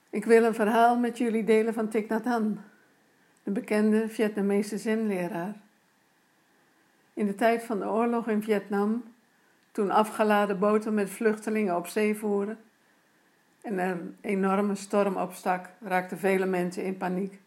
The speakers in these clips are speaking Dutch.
Ik wil een verhaal met jullie delen van Thich Nhat Hanh, de bekende Vietnamese zenleraar. In de tijd van de oorlog in Vietnam, toen afgeladen boten met vluchtelingen op zee voeren en er een enorme storm opstak, raakten vele mensen in paniek.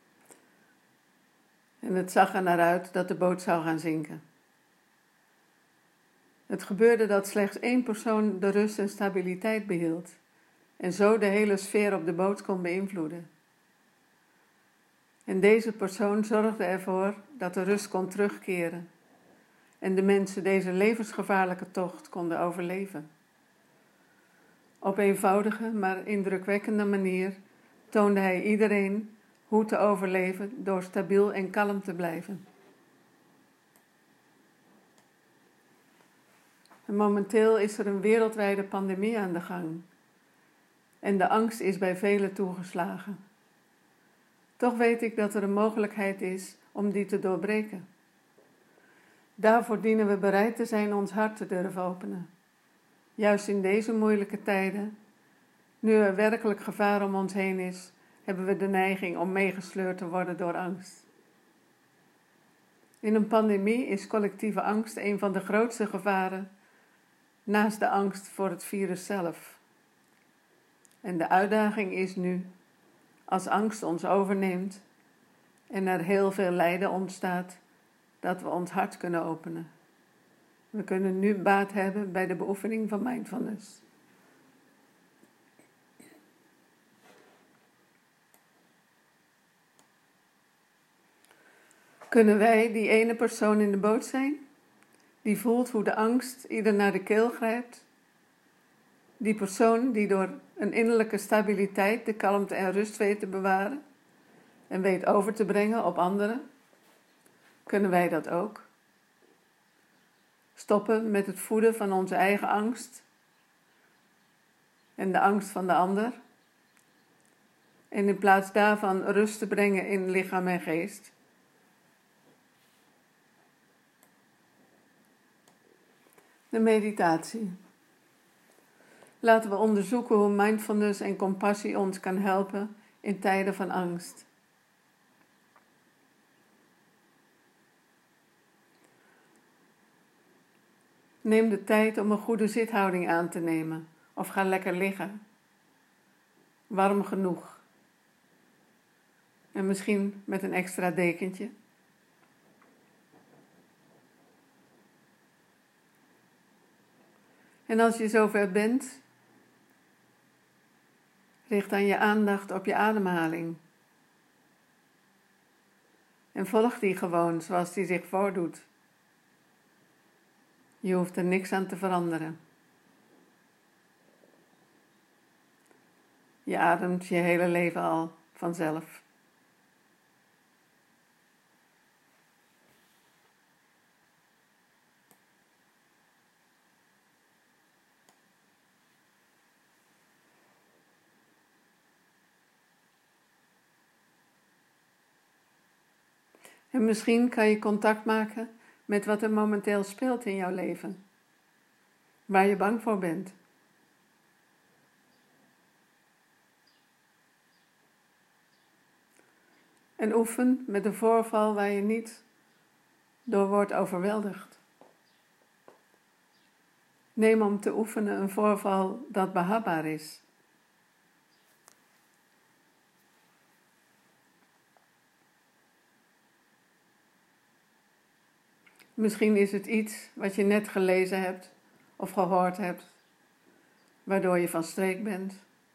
En het zag er naar uit dat de boot zou gaan zinken. Het gebeurde dat slechts 1 persoon de rust en stabiliteit behield en zo de hele sfeer op de boot kon beïnvloeden. En deze persoon zorgde ervoor dat de rust kon terugkeren en de mensen deze levensgevaarlijke tocht konden overleven. Op eenvoudige, maar indrukwekkende manier toonde hij iedereen hoe te overleven door stabiel en kalm te blijven. En momenteel is er een wereldwijde pandemie aan de gang en de angst is bij velen toegeslagen. Toch weet ik dat er een mogelijkheid is om die te doorbreken. Daarvoor dienen we bereid te zijn ons hart te durven openen. Juist in deze moeilijke tijden, nu er werkelijk gevaar om ons heen is, hebben we de neiging om meegesleurd te worden door angst. In een pandemie is collectieve angst een van de grootste gevaren, naast de angst voor het virus zelf. En de uitdaging is nu, als angst ons overneemt en er heel veel lijden ontstaat, dat we ons hart kunnen openen. We kunnen nu baat hebben bij de beoefening van mindfulness. Kunnen wij die ene persoon in de boot zijn, die voelt hoe de angst ieder naar de keel grijpt? Die persoon die door een innerlijke stabiliteit de kalmte en rust weet te bewaren en weet over te brengen op anderen? Kunnen wij dat ook? Stoppen met het voeden van onze eigen angst en de angst van de ander. En in plaats daarvan rust te brengen in lichaam en geest. De meditatie. Laten we onderzoeken hoe mindfulness en compassie ons kan helpen in tijden van angst. Neem de tijd om een goede zithouding aan te nemen of ga lekker liggen. Warm genoeg. En misschien met een extra dekentje. En als je zover bent, richt dan je aandacht op je ademhaling. En volg die gewoon zoals die zich voordoet. Je hoeft er niks aan te veranderen. Je ademt je hele leven al vanzelf. En misschien kan je contact maken met wat er momenteel speelt in jouw leven. Waar je bang voor bent. En oefen met een voorval waar je niet door wordt overweldigd. Neem om te oefenen een voorval dat behapbaar is. Misschien is het iets wat je net gelezen hebt of gehoord hebt, waardoor je van streek bent.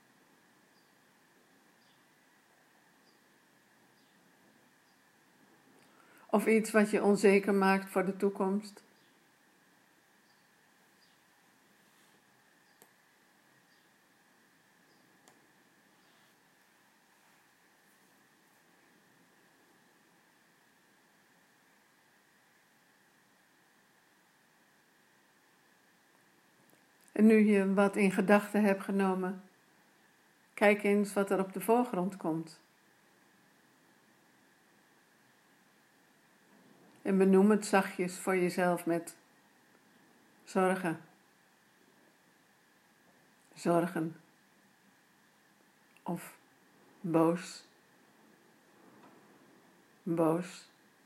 Of iets wat je onzeker maakt voor de toekomst. En nu je wat in gedachten hebt genomen, kijk eens wat er op de voorgrond komt. En benoem het zachtjes voor jezelf met zorgen, zorgen, of boos, boos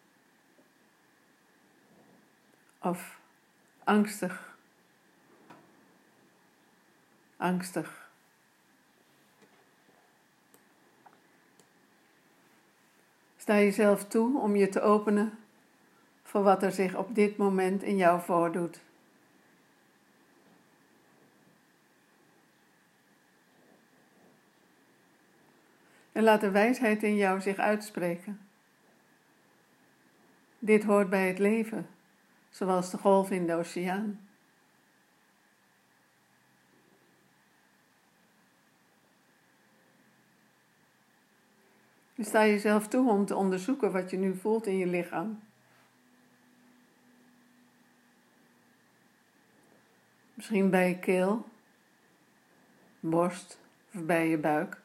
of angstig, angstig. Sta jezelf toe om je te openen voor wat er zich op dit moment in jou voordoet. En laat de wijsheid in jou zich uitspreken. Dit hoort bij het leven, zoals de golf in de oceaan. Je sta jezelf toe om te onderzoeken wat je nu voelt in je lichaam. Misschien bij je keel, borst of bij je buik.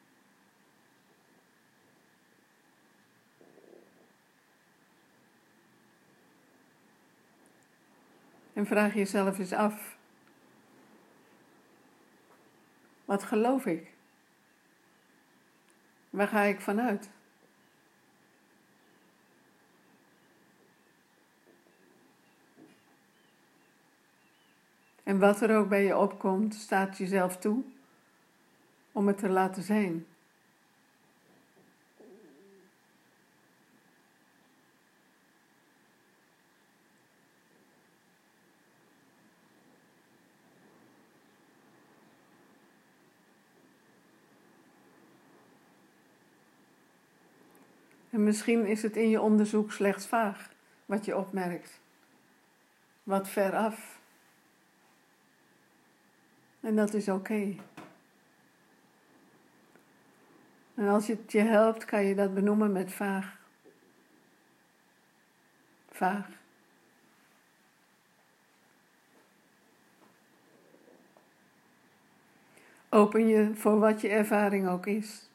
En vraag jezelf eens af. Wat geloof ik? Waar ga ik vanuit? En wat er ook bij je opkomt, staat jezelf toe om het te laten zijn. En misschien is het in je onderzoek slechts vaag wat je opmerkt. Wat ver af. En dat is oké. En als het je helpt, kan je dat benoemen met vaag. Vaag. Open je voor wat je ervaring ook is.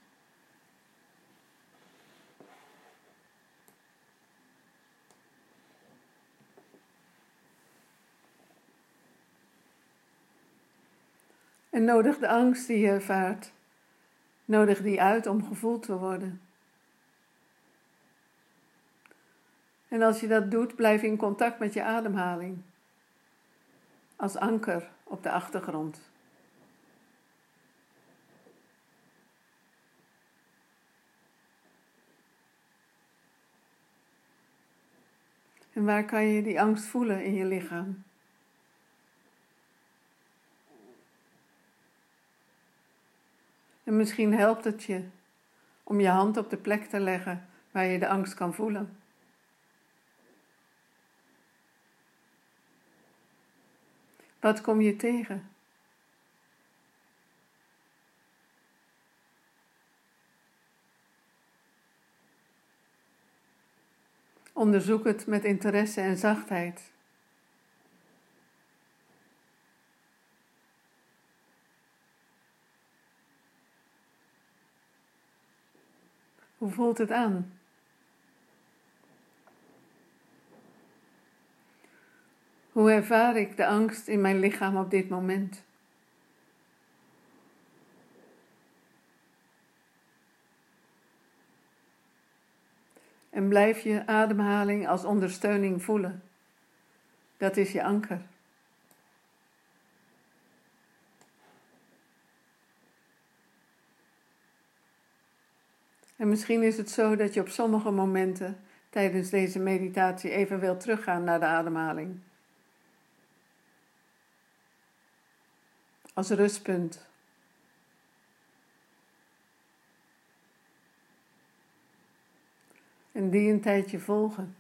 En nodig de angst die je ervaart, nodig die uit om gevoeld te worden. En als je dat doet, blijf in contact met je ademhaling. Als anker op de achtergrond. En waar kan je die angst voelen in je lichaam? En misschien helpt het je om je hand op de plek te leggen waar je de angst kan voelen. Wat kom je tegen? Onderzoek het met interesse en zachtheid. Hoe voelt het aan? Hoe ervaar ik de angst in mijn lichaam op dit moment? En blijf je ademhaling als ondersteuning voelen. Dat is je anker. En misschien is het zo dat je op sommige momenten tijdens deze meditatie even wilt teruggaan naar de ademhaling. Als rustpunt. En die een tijdje volgen.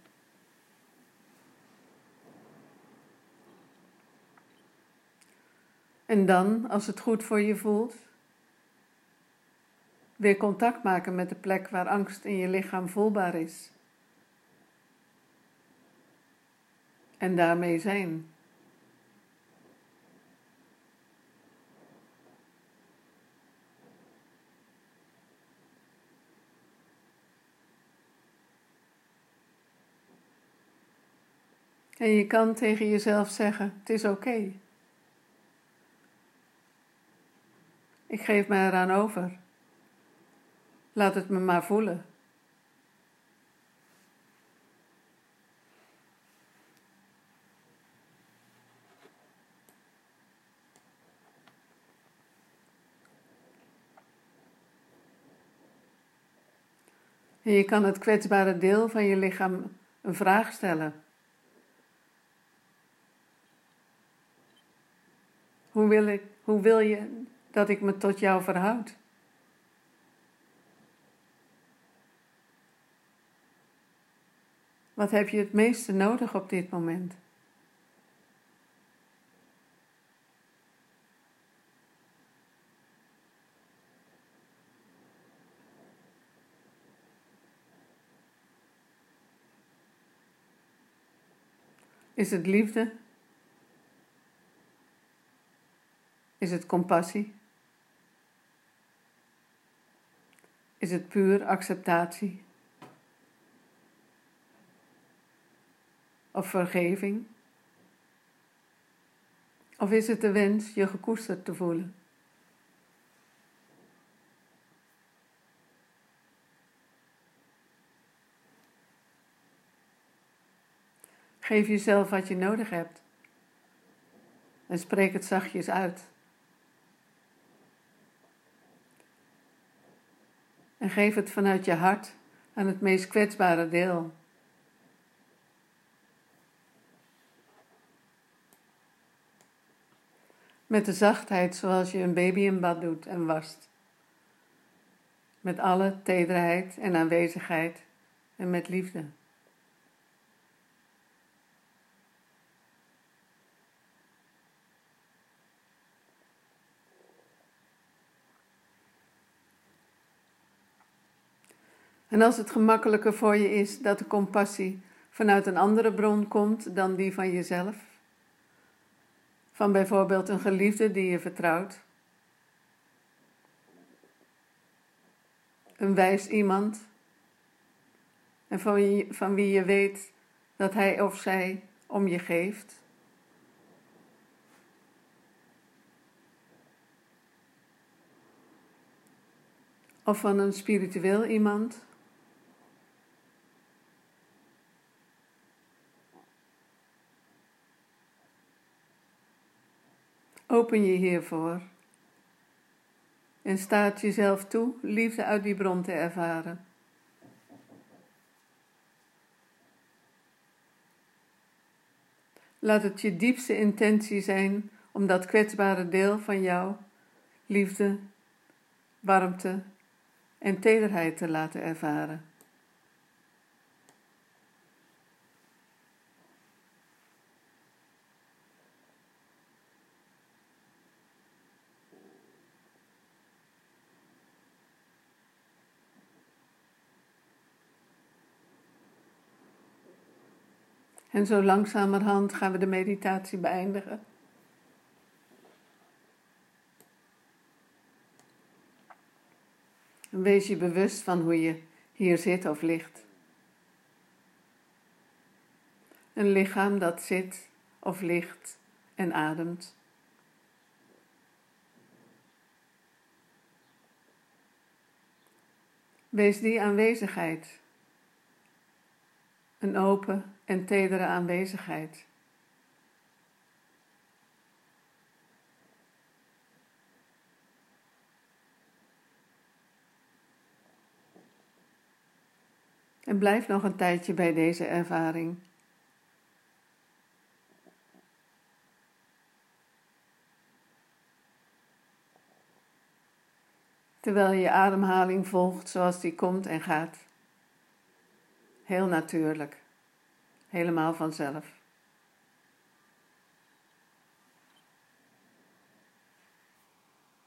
En dan, als het goed voor je voelt, weer contact maken met de plek waar angst in je lichaam voelbaar is. En daarmee zijn. En je kan tegen jezelf zeggen, het is oké. Ik geef me eraan over. Laat het me maar voelen. En je kan het kwetsbare deel van je lichaam een vraag stellen. Hoe wil je dat ik me tot jou verhoud? Wat heb je het meeste nodig op dit moment? Is het liefde? Is het compassie? Is het puur acceptatie? Of vergeving? Of is het de wens je gekoesterd te voelen? Geef jezelf wat je nodig hebt en spreek het zachtjes uit. En geef het vanuit je hart aan het meest kwetsbare deel. Met de zachtheid zoals je een baby in bad doet en wast. Met alle tederheid en aanwezigheid en met liefde. En als het gemakkelijker voor je is dat de compassie vanuit een andere bron komt dan die van jezelf, van bijvoorbeeld een geliefde die je vertrouwt, een wijs iemand, en van wie je weet dat hij of zij om je geeft, of van een spiritueel iemand, open je hiervoor en staat jezelf toe liefde uit die bron te ervaren. Laat het je diepste intentie zijn om dat kwetsbare deel van jou liefde, warmte en tederheid te laten ervaren. En zo langzamerhand gaan we de meditatie beëindigen. En wees je bewust van hoe je hier zit of ligt. Een lichaam dat zit of ligt en ademt. Wees die aanwezigheid. Een open en tedere aanwezigheid. En blijf nog een tijdje bij deze ervaring. Terwijl je ademhaling volgt zoals die komt en gaat. Heel natuurlijk. Helemaal vanzelf.